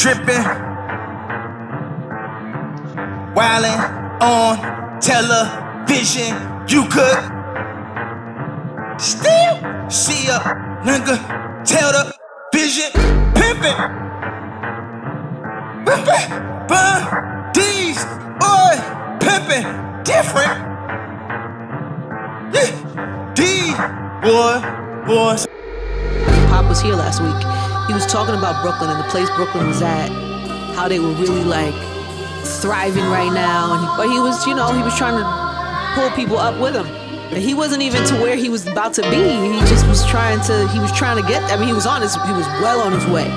dripping, wildin' on television. You could still see a nigga tell the vision. Pimpin', pimpin', these boy pimpin' different. Yeah, these boys. Pop was here last week. He was talking about Brooklyn and the place Brooklyn was at, how they were really like thriving right now. But he was, he was trying to pull people up with him. He wasn't even to where he was about to be. He just was trying to get. I mean, he was well on his way.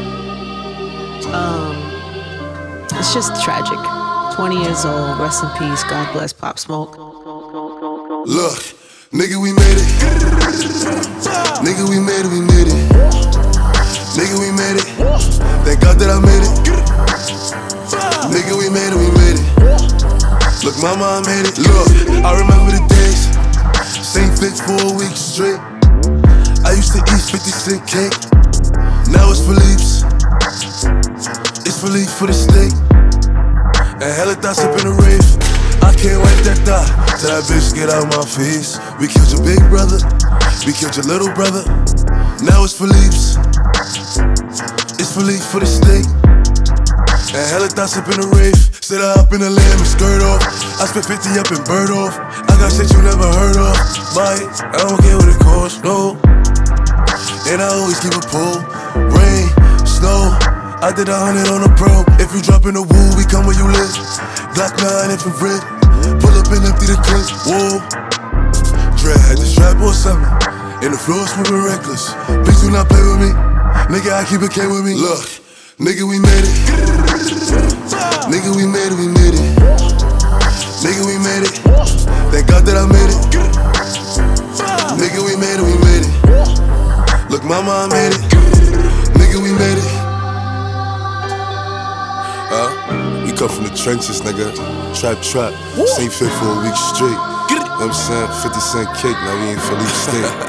It's just tragic. 20 years old. Rest in peace. God bless Pop Smoke. Look, nigga, we made it. Nigga, we made it. Nigga, we made it. Thank God that I made it. Nigga, we made it. Look, mama, I made it. Look, I remember the days. Same fit for a week straight. I used to eat 50-cent cake. Now it's Philippe's. It's Philippe for the steak. And hella thoughts up in the rave. I can't wipe that thought till that bitch get out my face. We killed your big brother. We killed your little brother. Now it's Philippe's. It's Philippe for the steak. And hella thoughts up in the rave. Sit up in the lamb and skirt off. I spent 50 up and bird off. I got shit you never heard of. Buy it, I don't care what it costs, no. And I always keep a pull. Rain, snow, I did 100 on a pro. If you drop in the woo, we come where you live. Glock 9 infrared. Pull up and empty the clip. Whoa. Dread had the strap or something. And the floor moving reckless. Please do not play with me. Nigga, I keep it K with me. Look, nigga, we made it. Nigga, we made it. Nigga, we made it. Thank God that I made it. Nigga, we made it. Look, mama, I made it. Nigga, we made it. We come from the trenches, nigga. Trap. Same fit for a week straight. You know what I'm saying? 50-cent cake, now we in Philly State.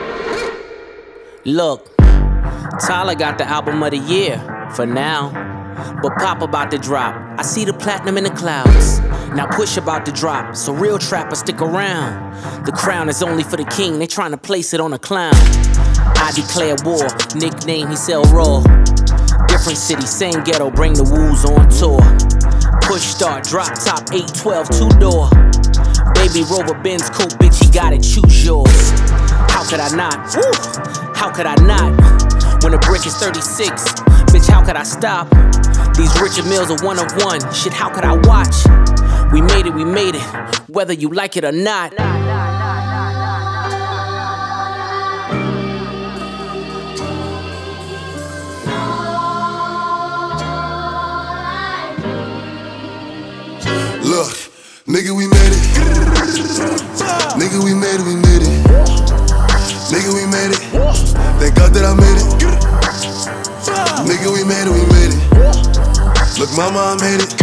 Look, Tyler got the album of the year for now, but Pop about to drop. I see the platinum in the clouds. Now Push about to drop, so real trappers stick around. The crown is only for the king, they trying to place it on a clown. I declare war, nickname he sell raw. Different city, same ghetto, bring the woos on tour. Push start, drop top, 812, two-door. Baby Rover, Benz coupe, bitch, he got it, choose yours. How could I not? Woo! How could I not? When the brick is 36, bitch, how could I stop? These Richard Mills are one of one. Shit, how could I watch? We made it, whether you like it or not. Look, nigga, we made it. Nigga, we made it. Nigga, we made it. Thank God that I made it. Nigga, we made it. Look, mama, I made it.